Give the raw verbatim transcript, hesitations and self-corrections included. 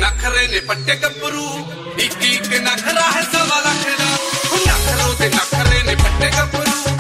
नखरे ने पट्टे गब्बरू एक एक नखरा है सवा लख दा नखरों ते नखरे ने पट्टे गब्बरू